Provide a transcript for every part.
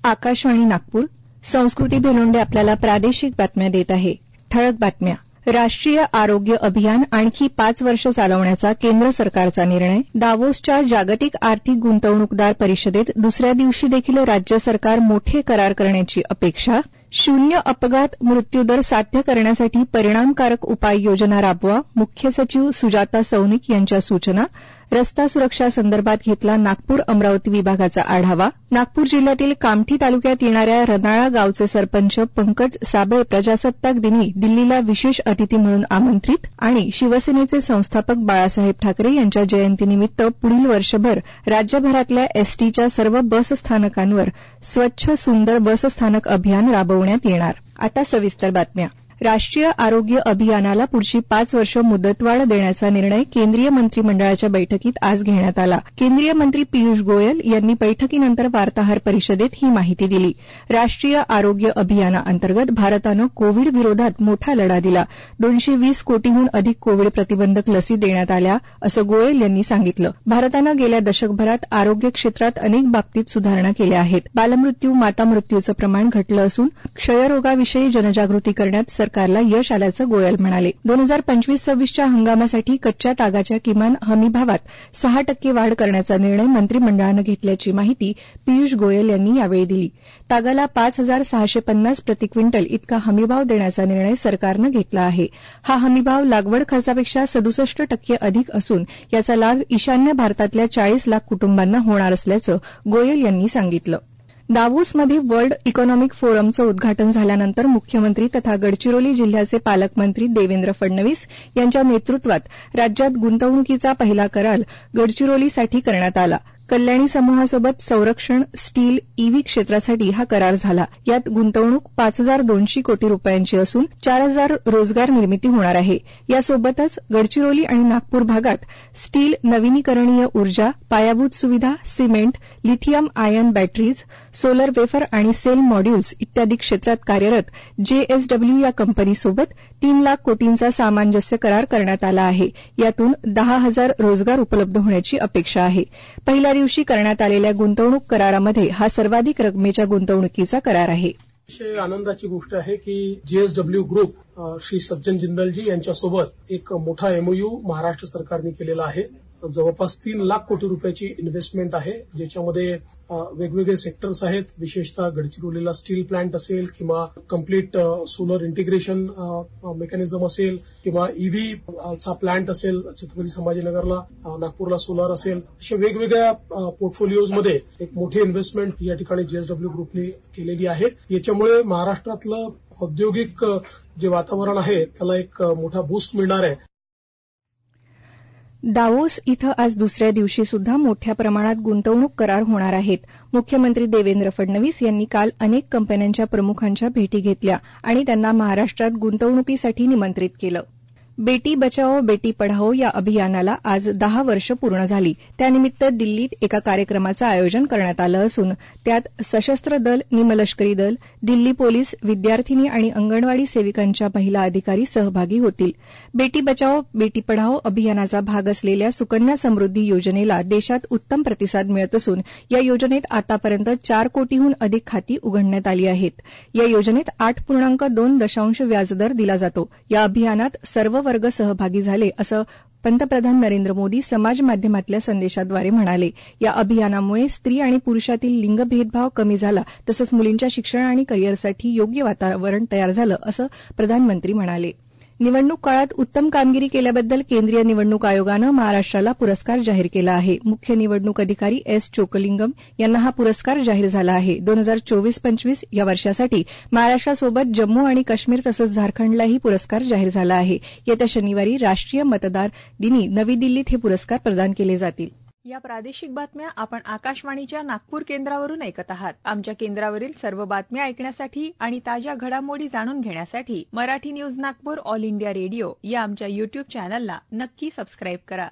आकाशवाणी नागपूर. संस्कृती भेलोंडे आपल्याला प्रादेशिक बातम्या देत आहे. ठळक बातम्या. राष्ट्रीय आरोग्य अभियान आणखी 5 वर्ष चालवण्याचा केंद्र सरकारचा निर्णय. दावोसच्या जागतिक आर्थिक गुंतवणूकदार परिषदेत दुसऱ्या दिवशी देखील राज्य सरकार मोठे करार करण्याची अपेक्षा. शून्य अपघात मृत्यूदर साध्य करण्यासाठी परिणामकारक उपाययोजना राबवा. मुख्य सचिव सुजाता सौनिक यांच्या सूचना. रस्ता सुरक्षा संदर्भात घेतला नागपूर अमरावती विभागाचा आढावा. नागपूर जिल्ह्यातील कामठी तालुक्यात येणाऱ्या रनाळा गावचे सरपंच पंकज साबळे प्रजासत्ताक दिनी दिल्लीला विशेष अतिथी म्हणून आमंत्रित. आणि शिवसेनेचे संस्थापक बाळासाहेब ठाकरे यांच्या जयंतीनिमित्त पुढील वर्षभर राज्यभरातल्या एसटीच्या सर्व बसस्थानकांवर स्वच्छ सुंदर बसस्थानक अभियान राबवण्यात येणार. आता सविस्तर बातम्या. राष्ट्रीय आरोग्य अभियानाला पुढची 5 वर्ष मुदतवाढ देण्याचा निर्णय केंद्रीय मंत्रिमंडळाच्या बैठकीत आज घेण्यात आला. केंद्रीय मंत्री पियुष गोयल यांनी बैठकीनंतर वार्ताहर परिषदेत ही माहिती दिली. राष्ट्रीय आरोग्य अभियानाअंतर्गत भारतानं कोविड विरोधात मोठा लढा दिला. 220 कोटीहून अधिक कोविड प्रतिबंधक लसी देण्यात आल्या, असं गोयल यांनी सांगितलं. भारतानं गेल्या दशकभरात आरोग्य क्षेत्रात अनेक बाबतीत सुधारणा केल्या आहेत. बालमृत्यू, मातामृत्यूचं प्रमाण घटलं असून क्षयरोगाविषयी जनजागृती करण्यात सरकारला यश आल्याचं गोयल म्हणाले. 2025-26च्या हंगामासाठी कच्च्या तागाच्या किमान हमीभावात 6% वाढ करण्याचा निर्णय मंत्रिमंडळानं घेतल्याची माहिती पियुष गोयल यांनी यावेळी दिली. तागाला 5,650 प्रति क्विंटल इतका हमीभाव देण्याचा निर्णय सरकारनं घेतला आहे. हा हमीभाव लागवड खर्चापेक्षा 67% अधिक असून याचा लाभ ईशान्य भारतातल्या 40 लाख कुटुंबांना होणार असल्याचं गोयल यांनी सांगितलं. दावोसमध्ये वर्ल्ड इकॉनॉमिक फोरमचं उद्घाटन झाल्यानंतर मुख्यमंत्री तथा गडचिरोली जिल्ह्याचे पालकमंत्री देवेंद्र फडणवीस यांच्या नेतृत्वात राज्यात गुंतवणुकीचा पहिला करार गडचिरोलीसाठी करण्यात आला. कल्याणी समूहासोबत संरक्षण, स्टील, ईव्ही क्षेत्रासाठी हा करार झाला. यात गुंतवणूक 5,200 कोटी रुपयांची असून 4,000 रोजगार निर्मिती होणार आहे. यासोबतच गडचिरोली आणि नागपूर भागात स्टील, नवीनीकरणीय ऊर्जा, पायाभूत सुविधा, cement, lithium ion batteries, solar wafer आणि सेल मॉड्यूल्स इत्यादी क्षेत्रात कार्यरत JSW या कंपनीसोबत 3 लाख कोटींचा सामंजस्य करार करण्यात आला आहे. यातून 10,000 रोजगार उपलब्ध होण्याची अपेक्षा आहे. पहिल्या दिवशी करण्यात आलेल्या गुंतवणूक करारामध्ये हा सर्वाधिक रकमेच्या गुंतवणुकीचा करार आहे. अतिशय आनंदाची गोष्ट आहे की JSW ग्रुप श्री सज्जन जिंदलजी यांच्यासोबत एक मोठा MOU महाराष्ट्र सरकारने केलेला आहे. जवळपास 3 लाख कोटी रुपयाची इन्व्हेस्टमेंट आहे, ज्याच्यामध्ये वेगवेगळे सेक्टर्स आहेत. विशेषतः गडचिरोलीला स्टील प्लांट असेल किंवा कम्प्लीट सोलर इंटिग्रेशन मेकॅनिझम असेल किंवा ईव्ही चा प्लांट असेल, छत्रपती संभाजीनगरला, नागपूरला सोलर असेल, अशा वेगवेगळ्या पोर्टफोलिओजमध्ये एक मोठी इन्व्हेस्टमेंट या ठिकाणी JSW ग्रुपने केलेली आहे. याच्यामुळे महाराष्ट्रातलं औद्योगिक जे वातावरण आहे त्याला एक मोठा बूस्ट मिळणार आहे. दावोस इथं आज दुसऱ्या दिवशी सुद्धा मोठ्या प्रमाणात गुंतवणूक करार होणार आहेत. मुख्यमंत्री देवेंद्र फडणवीस यांनी काल अनेक कंपन्यांच्या प्रमुखांच्या भेटी घेतल्या आणि त्यांना महाराष्ट्रात गुंतवणुकीसाठी निमंत्रित केलं. बेटी बचाओ बेटी पढाओ या अभियानाला आज 10 वर्ष पूर्ण झाली. त्यानिमित्त दिल्लीत एका कार्यक्रमाचं आयोजन करण्यात आलं असून त्यात सशस्त्र दल, निमलष्करी दल, दिल्ली पोलीस, विद्यार्थिनी आणि अंगणवाडी सेविकांच्या महिला अधिकारी सहभागी होतील. बेटी बचाओ बेटी पढाओ अभियानाचा भाग असलेल्या सुकन्या समृद्धी योजनेला देशात उत्तम प्रतिसाद मिळत असून या योजनेत आतापर्यंत 4 कोटीहून अधिक खाती उघडण्यात आली आहेत. या योजनेत 8.2% व्याजदर दिला जातो. या अभियानात सर्व वर्ग सहभागी झाले असं पंतप्रधान नरेंद्र मोदी समाज माध्यमातल्या संदेशाद्वारे म्हणाले. या अभियानामुळे स्त्री आणि पुरुषातील लिंग भेदभाव कमी झाला, तसंच मुलींच्या शिक्षण आणि करिअरसाठी योग्य वातावरण तयार झालं असं प्रधानमंत्री म्हणाले. निवडणूक काळात उत्तम कामगिरी केल्याबद्दल केंद्रीय निवडणूक आयोगानं महाराष्ट्राला पुरस्कार जाहीर केला आहे. मुख्य निवडणूक अधिकारी S. चोकलिंगम यांना हा पुरस्कार जाहीर झाला आहे. 2024-25 या वर्षासाठी महाराष्ट्रासोबत जम्मू आणि काश्मीर तसंच झारखंडलाही पुरस्कार जाहीर झाला आहे. येत्या शनिवारी राष्ट्रीय मतदार दिनी नवी दिल्लीत हे पुरस्कार प्रदान केले जातील. या प्रादेशिक बातम्या आपण आकाशवाणीच्या नागपूर केंद्रावरून ऐकत आहात. आमच्या केंद्रावरील सर्व बातम्या ऐकण्यासाठी आणि ताज्या घडामोडी जाणून घेण्यासाठी Marathi news Nagpur all India radio या आमच्या युट्यूब चॅनलला नक्की सबस्क्राईब करा.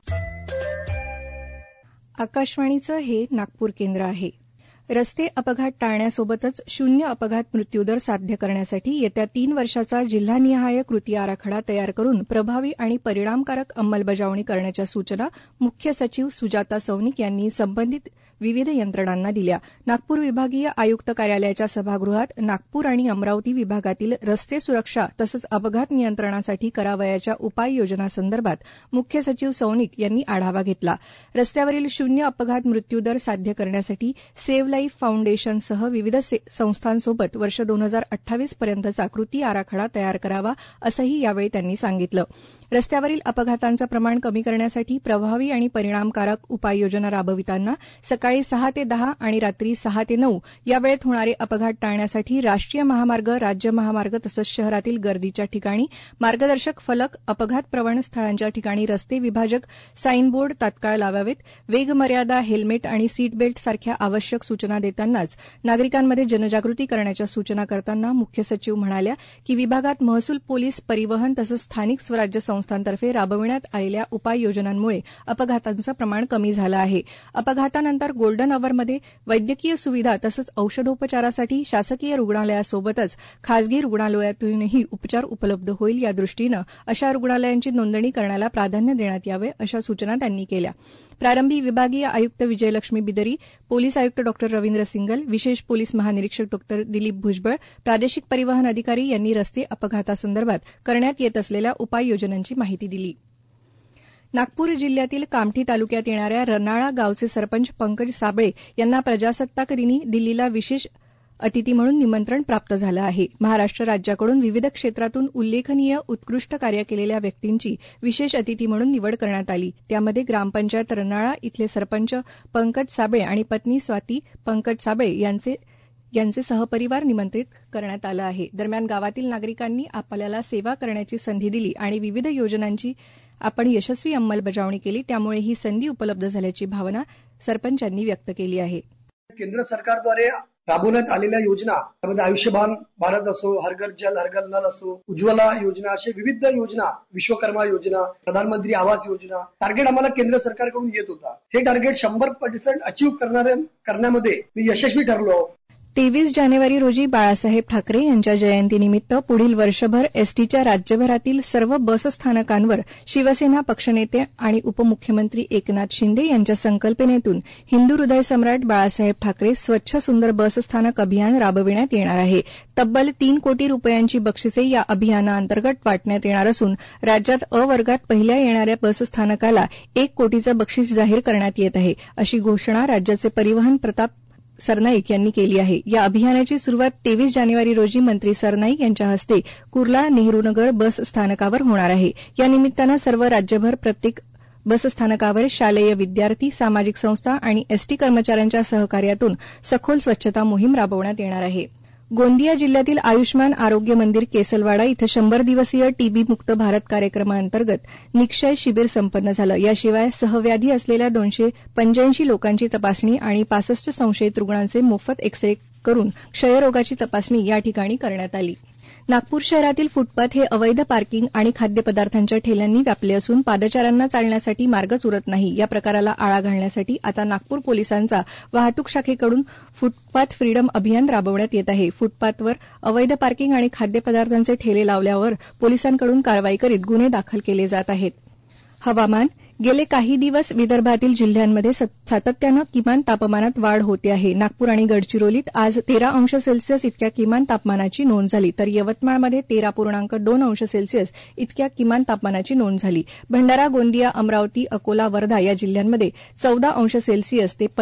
आकाशवाणीचं हे नागपूर केंद्र आहे. रस्ते अपघात टाळण्यासोबतच शून्य अपघात मृत्यूदर साध्य करण्यासाठी येत्या 3 वर्षाचा जिल्हानिहाय कृती आराखडा तयार करून प्रभावी आणि परिणामकारक अंमलबजावणी करण्याच्या सूचना मुख्य सचिव सुजाता सौनिक यांनी संबंधित विविध यंत्रणांना दिल्या. नागपूर विभागीय आयुक्त कार्यालयाच्या सभागृहात नागपूर आणि अमरावती विभागातील रस्ते सुरक्षा तसंच अपघात नियंत्रणासाठी करावयाच्या उपाययोजनांसंदर्भात मुख्य सचिव सौनिक यांनी आढावा घेतला. रस्त्यावरील शून्य अपघात मृत्यूदर साध्य करण्यासाठी सेव्ह लाईफ फाउंडेशनसह विविध संस्थांसोबत वर्ष 2028 पर्यंतचा कृती आराखडा तयार करावा असंही यावेळी त्यांनी सांगितलं. रस्त्यावरील अपघातांचं प्रमाण कमी करण्यासाठी प्रभावी आणि परिणामकारक उपाययोजना राबविताना सकाळी 6 ते 10 आणि रात्री 6 ते 9 या वेळेत होणारे अपघात टाळण्यासाठी राष्ट्रीय महामार्ग, राज्य महामार्ग तसंच शहरातील गर्दीच्या ठिकाणी मार्गदर्शक फलक, अपघात प्रवण स्थळांच्या ठिकाणी रस्ते विभाजक, साईनबोर्ड तात्काळ लावावेत. वेगमर्यादा, हेल्मेट आणि सीट बेल्ट सारख्या आवश्यक सूचना देतानाच नागरिकांमध्ये जनजागृती करण्याच्या सूचना करताना मुख्य सचिव म्हणाल्या की विभागात महसूल, पोलीस, परिवहन तसंच स्थानिक स्वराज्य संस्थांतर्फे राबविण्यात आलेल्या उपाययोजनांमुळे अपघातांचं प्रमाण कमी झालं आहे. अपघातानंतर गोल्डन अवरमध्ये वैद्यकीय सुविधा तसंच औषधोपचारासाठी शासकीय रुग्णालयासोबतच खासगी रुग्णालयातूनही उपचार उपलब्ध होईल. या दृष्टीनं अशा रुग्णालयांची नोंदणी करण्याला प्राधान्य देण्यात यावे अशा सूचना त्यांनी केल्या. प्रारंभी विभागीय आयुक्त विजयलक्ष्मी बिदरी, पोलीस आयुक्त डॉ रवींद्र सिंगल, विशेष पोलीस महानिरीक्षक डॉ दिलीप भुजबळ, प्रादेशिक परिवहन अधिकारी यांनी रस्ते अपघातासंदर्भात करण्यात येत असलेल्या उपाययोजनांची माहिती दिली. नागपूर जिल्ह्यातील कामठी तालुक्यात येणाऱ्या रनाळा गावचे सरपंच पंकज साबळे यांना प्रजासत्ताक दिनी दिल्लीला विशेष अतिथी म्हणून निमंत्रण प्राप्त झालं आहे. महाराष्ट्र राज्याकडून विविध क्षेत्रातून उल्लेखनीय उत्कृष्ट कार्य केलेल्या व्यक्तींची विशेष अतिथी म्हणून निवड करण्यात आली. त्यामध्ये ग्रामपंचायत रनाळा इथले सरपंच पंकज साबळे आणि पत्नी स्वाती पंकज साबळे यांचे सहपरिवार निमंत्रित करण्यात आलं आहे. दरम्यान गावातील नागरिकांनी आपल्याला सेवा करण्याची संधी दिली आणि विविध योजनांची आपण यशस्वी अंमलबजावणी केली, त्यामुळे ही संधी उपलब्ध झाल्याची भावना सरपंचांनी व्यक्त केली आहे. केंद्र सरकारद्वारे राबवण्यात आलेल्या योजना, त्यामध्ये आयुष्यमान भारत असो, हर घर जल हर घर नल असो, उज्ज्वला योजना, असे विविध योजना, विश्वकर्मा योजना, प्रधानमंत्री आवास योजना, टार्गेट आम्हाला केंद्र सरकारकडून येत होता. हे टार्गेट 100% अचीव्ह करण्यामध्ये मी यशस्वी ठरलो. 23 जानेवारी रोजी बाळासाहेब ठाकरे यांच्या जयंतीनिमित्त पुढील वर्षभर एसटीच्या राज्यभरातील सर्व बसस्थानकांवर शिवसेना पक्षनेते आणि उपमुख्यमंत्री एकनाथ शिंदे यांच्या संकल्पनेतून हिंदू हृदय सम्राट बाळासाहेब ठाकरे स्वच्छ सुंदर बसस्थानक अभियान राबविण्यात येणार आहे. तब्बल 3 कोटी रुपयांची बक्षिसे या अभियानाअंतर्गत वाटण्यात येणार असून राज्यात अ वर्गात पहिल्या येणाऱ्या बसस्थानकाला 1 कोटीचं बक्षीस जाहीर करण्यात येत आहे, अशी घोषणा राज्याचे परिवहन प्रताप सरनाईक यांनी केली आहे. या अभियानाची सुरुवात 23 जानेवारी रोजी मंत्री सरनाईक यांच्या हस्ते कुर्ला नेहरूनगर बस स्थानकावर होणार आहे. या निमित्तानं सर्व राज्यभर प्रत्येक बसस्थानकावर शालेय विद्यार्थी, सामाजिक संस्था आणि एसटी कर्मचाऱ्यांच्या सहकार्यातून सखोल स्वच्छता मोहीम राबवण्यात येणार आहे. गोंदिया जिल्ह्यातील आयुष्मान आरोग्य मंदिर केसलवाडा इथं 100 दिवसीय टीबी मुक्त भारत कार्यक्रमाअंतर्गत निक्षय शिबिर संपन्न झालं. याशिवाय सहव्याधी असलेल्या 285 लोकांची तपासणी आणि 65 संशयित रुग्णांचे मोफत एक्स-रे करून क्षयरोगाची तपासणी या ठिकाणी करण्यात आली. नागपूर शहरातील फुटपाथ हे अवैध पार्किंग आणि खाद्यपदार्थांच्या ठेल्यांनी व्यापले असून पादचाऱ्यांना चालण्यासाठी मार्गच उरत नाही. या प्रकाराला आळा घालण्यासाठी आता नागपूर पोलिसांचा वाहतूक शाखेकडून फुटपाथ फ्रीडम अभियान राबवण्यात येत आहे. फुटपाथवर अवैध पार्किंग आणि खाद्यपदार्थांचे ठेले लावल्यावर पोलिसांकडून कारवाई करीत गुन्हे दाखल केले जात आहेत. हवामान. गेले काही दिवस विदर्भातील जिल्ह्यांमध्ये सातत्यानं किमान तापमानात वाढ होते आहे. नागपूर आणि गडचिरोलीत आज 13 अंश सेल्सिअस इतक्या किमान तापमानाची नोंद झाली, तर यवतमाळमध्ये 13.2 अंश सेल्सिअस इतक्या किमान तापमानाची नोंद झाली. भंडारा, गोंदिया, अमरावती, अकोला, वर्धा या जिल्ह्यांमध्ये 14 अंश सेल्सिअस ते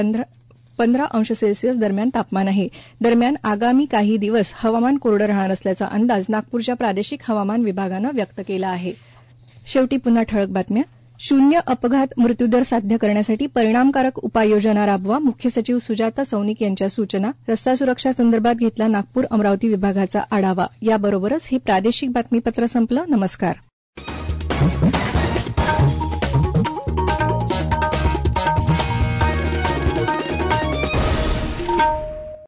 15 अंश सेल्सिअस दरम्यान तापमान आहे. दरम्यान आगामी काही दिवस हवामान कोरडं राहणार असल्याचा अंदाज नागपूरच्या प्रादेशिक हवामान विभागानं व्यक्त केला आहे. शेवटी पुन्हा ठळक बातम्या. शून्य अपघात मृत्यूदर साध्य करण्यासाठी परिणामकारक उपाययोजना राबवा, मुख्य सचिव सुजाता सौनिक यांच्या सूचना. रस्ता सुरक्षा संदर्भात घेतला नागपूर अमरावती विभागाचा आढावा. याबरोबरच हे प्रादेशिक बातमीपत्र संपलं. नमस्कार.